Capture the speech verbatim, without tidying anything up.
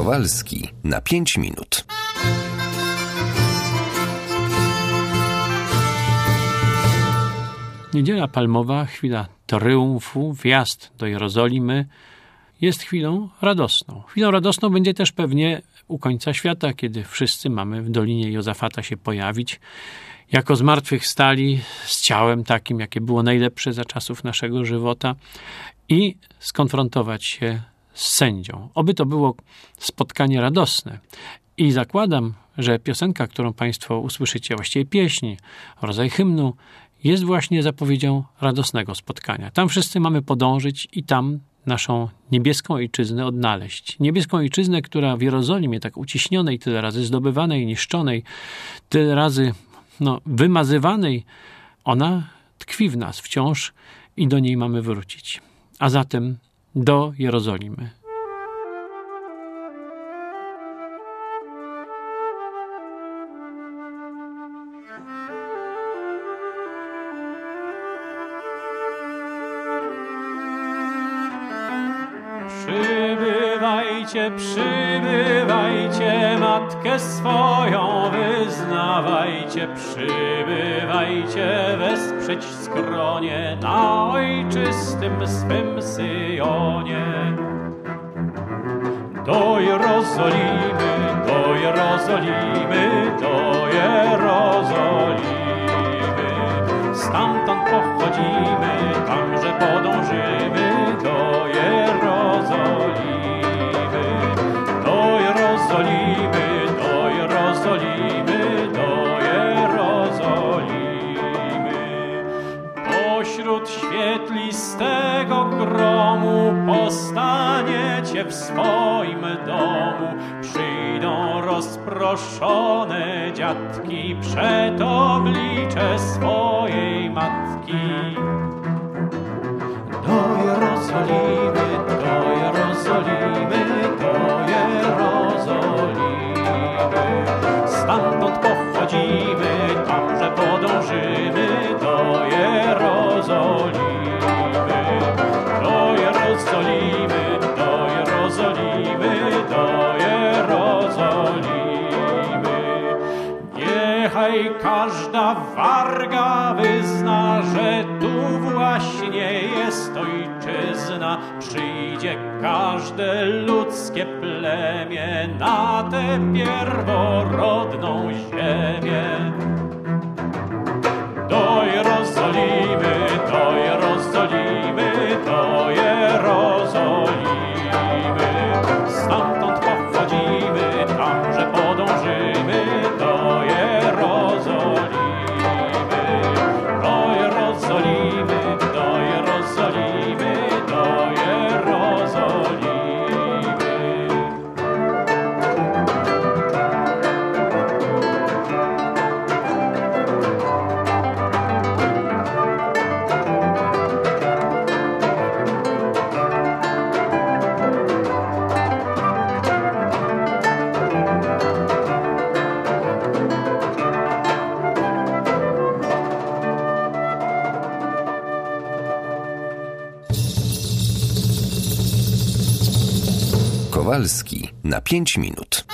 Kowalski na pięć minut. Niedziela Palmowa, chwila triumfu, wjazd do Jerozolimy jest chwilą radosną. Chwilą radosną będzie też pewnie u końca świata, kiedy wszyscy mamy w Dolinie Jozafata się pojawić jako zmartwychwstali z ciałem takim, jakie było najlepsze za czasów naszego żywota i skonfrontować się z sędzią. Oby to było spotkanie radosne. I zakładam, że piosenka, którą Państwo usłyszycie, właściwie pieśń, rodzaj hymnu, jest właśnie zapowiedzią radosnego spotkania. Tam wszyscy mamy podążyć i tam naszą niebieską ojczyznę odnaleźć. Niebieską ojczyznę, która w Jerozolimie tak uciśnionej, tyle razy zdobywanej, niszczonej, tyle razy no, wymazywanej, ona tkwi w nas wciąż i do niej mamy wrócić. A zatem do Jerozolimy. Przybywajcie, przybywajcie, Matkę swoją wyznawajcie, przybywajcie, wesprzeć skronie na ojczystym swym Syjonie. Do Jerozolimy, do Jerozolimy, do Jerozolimy, stamtąd pochodzimy, tamże podążymy, do Jerozolimy. Do Jerozolimy, do Jerozolimy, do Jerozolimy. Pośród świetlistego gromu postaniecie w swoim domu. Przyjdą rozproszone dziadki przed oblicze swojej matki. Do Jerozolimy, do Jerozolimy, do Jerozolimy. Stamtąd pochodzimy, tamże podążymy, do Jerozolimy. Do Jerozolimy, do Jerozolimy, do Jerozolimy. Niechaj każda warga wyzna, że tu właśnie jest ojczyzna. Przyjdzie każde ludzkie plemię na tę pierworodną ziemię. Do Jerozolimy, do Jerozolimy, do Jerozolimy. Stamtąd pochodzimy, tamże podążymy, do Jerozolimy. Do Jerozolimy, do Jerozolimy, do Jerozolimy. Kowalski na pięć minut.